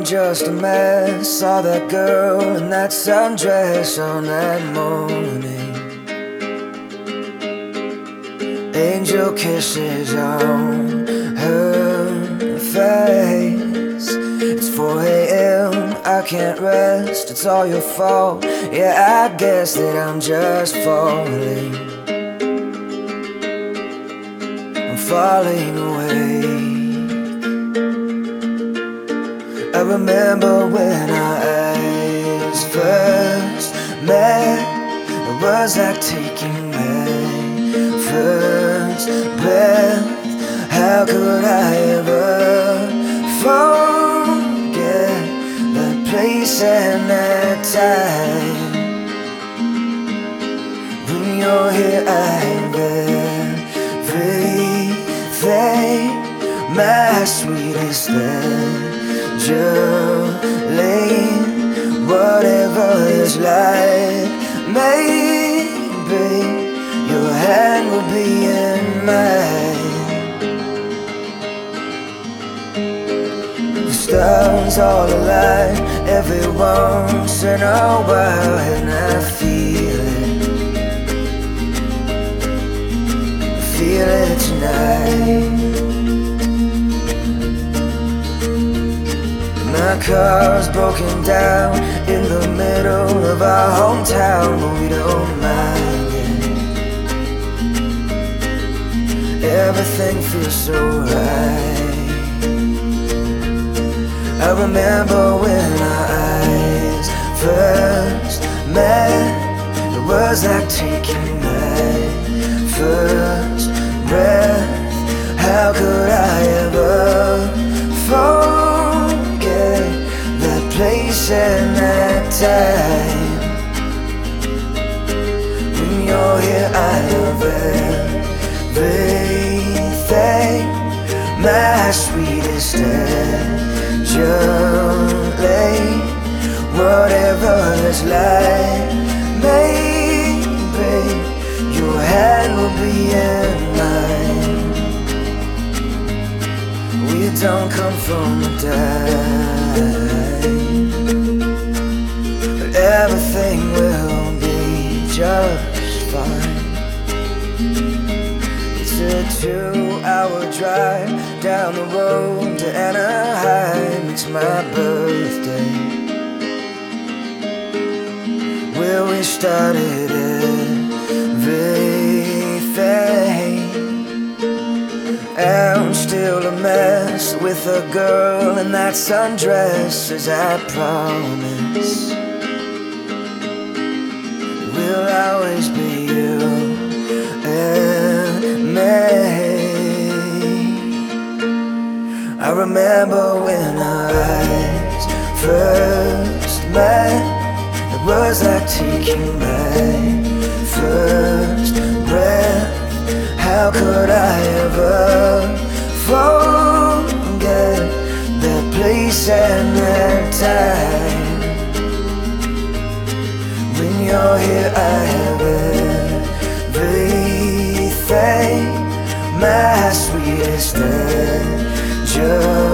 just a mess. Saw that girl in that sundress on that morning. Angel kisses on her face. It's 4 a.m., I can't rest. It's all your fault. Yeah, I guess that I'm just falling. I'm falling away. I remember when our eyes first met. It was like taking my first breath. How could I ever forget that place and that time? When you're here I have everything. My sweetest Jolene, whatever is like, maybe your hand will be in mine. The stars all align every once in a while, and I feel it tonight. My car's broken down in the middle of our hometown, but we don't mind it. Everything feels so right. I remember when our eyes first met. It was like taking my first breath. How could I ever forget that place and that time? When you're here I have everything. My sweetest Jolene, whatever is like, maybe your hand will be in mine. We don't come from a dime, but everything will be just fine. It's a 2-hour drive down the road to Anaheim. It's my birthday, where we started everything. I'm still a mess with a girl in that sundress, as I promise. We'll always be you and me. I remember when our eyes first met. It was like taking my first breath. How could I ever forget that place and that time? When you're here I have everything. My sweetest Jolene,